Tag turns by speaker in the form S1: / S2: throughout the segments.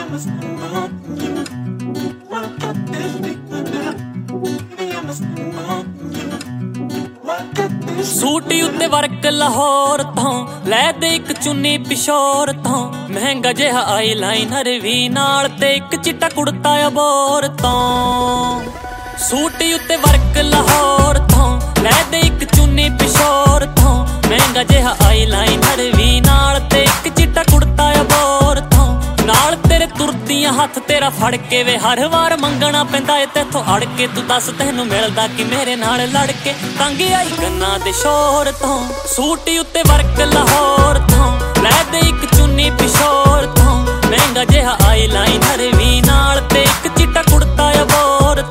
S1: सूटी उत्ते वर्क लाहौर तो लै दे एक चुन्नी पिशोर तो महंगा जिहा आई लाइनर भी नाल ते एक चिट्टा कुड़ता अबोर तो सूटी उत्ते वर्क लाहौर तो लै दे एक चुन्नी पिशोर तो महंगा जिहा आई लाइनर भी नाल ते एक चिट्टा कुड़ता अबोर तो नाल तेरे तुरदियां हथ तेरा फड़ के वे हर वार मंगना पैंदा ए तेथों अड़ के तू दस तैनू मिलदा कि मेरे नाल लड़ के तंग आई गन्ना दे शोर तो सूटी उत्ते वर्क लाहौर तो लै दे एक चुन्नी पिशोर तो महंगा जिहा आई लाइनर भी नाल ते एक चिट्टा कुड़ता अबोर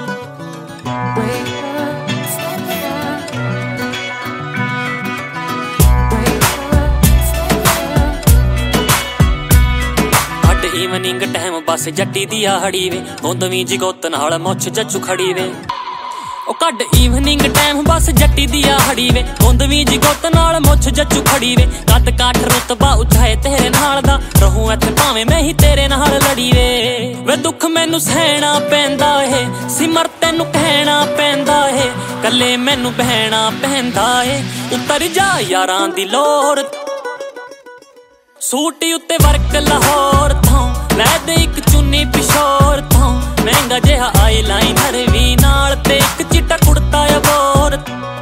S1: ਈਵਨਿੰਗ ਟਾਈਮ ਬਸ ਜੱਟੀ ਦੀ ਆਹੜੀ ਵੇ ਗੋਂਦਵੀਂ ਜਗੋਤ ਨਾਲ ਮੁੱਛ ਜੱਚੂ ਖੜੀ ਵੇ ਉਹ ਕੱਢ ਈਵਨਿੰਗ ਟਾਈਮ ਬਸ ਜੱਟੀ ਦੀ ਆਹੜੀ ਵੇ ਗੋਂਦਵੀਂ ਜਗੋਤ ਨਾਲ ਮੁੱਛ ਜੱਚੂ ਖੜੀ ਵੇ ਕੱਦ ਕਾਠ ਰੁਤਬਾ ਉਠਾਏ ਤੇਰੇ ਨਾਲ ਦਾ ਰਹੂੰ ਇੱਥੇ ਭਾਵੇਂ ਮੈਂ ਹੀ ਤੇਰੇ ਨਾਲ ਲੜੀ ਵੇ ਦੁੱਖ ਮੈਨੂੰ ਸਹਿਣਾ ਪੈਂਦਾ ਏ ਸਿਮਰ ਤੈਨੂੰ ਕਹਿਣਾ ਪੈਂਦਾ ਏ ਕੱਲੇ ਮੈਨੂੰ ਬਹਿਣਾ ਪੈਂਦਾ ਏ ਉੱਤਰ ਜਾ ਯਾਰਾਂ ਦੀ ਲੋਰ सूटी उत्ते वर्क लाहौर तो लै दे एक चुन्नी पिशोर तो महंगा जिहा आई लाइनर भी नाल ते एक चिट्टा कुड़ता अबोर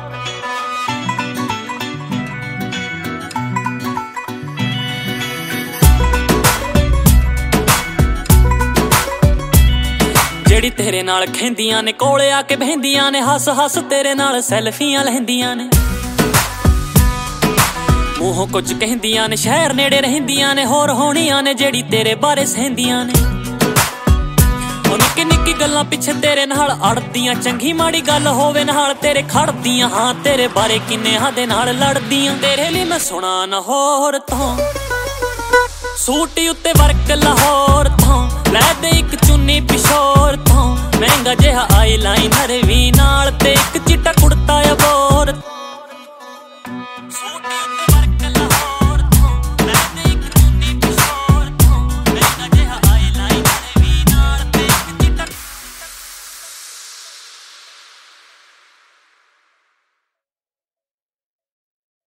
S1: जेड़ी तेरे नाल खेंदियां ने कोले आके बहंदियां ने हस हस तेरे नाल सैल्फियां लैंदियां ने ਮੂੰਹੋਂ ਕੁਝ ਕਹਿੰਦੀਆਂ ਨੇ ਸ਼ਹਿਰ ਨੇੜੇ ਰਹਿੰਦੀਆਂ ਨੇ ਹੋਰ ਹੋਣੀਆਂ ਨੇ ਜਿਹੜੀ ਤੇਰੇ ਬਾਰੇ ਸਹਿੰਦੀਆਂ ਨੇ ਉਹ ਨਿੱਕੀ ਨਿੱਕੀ ਗੱਲਾਂ ਪਿੱਛੇ ਤੇਰੇ ਨਾਲ ਅੜਦੀਆਂ ਚੰਗੀ ਮਾੜੀ ਗੱਲ ਹੋਵੇ ਨਾਲ ਤੇਰੇ ਖੜਦੀਆਂ ਹਾਂ ਤੇਰੇ ਬਾਰੇ ਕਿੰਨਿਆਂ ਦੇ ਨਾਲ ਲੜਦੀਆਂ ਤੇਰੇ ਲਈ ਮੈਂ ਸੁਣਾ ਨਾ ਹੋਰ ਤੋਂ ਸੂਟੀ ਉੱਤੇ ਵਰਕ ਲਾਹੌਰ ਤੋਂ ਲੈ ਦੇ ਇੱਕ ਚੁੰਨੀ ਪਿਸ਼ੋਰ ਤੋਂ ਮਹਿੰਗਾ ਜਿਹਾ ਆਈ ਲਾਈਨਰ ਵੀ ਨਾਲ ਤੇ ਇੱਕ ਚਿੱਟਾ ਕੁੜਤਾ ਅਬੋਰ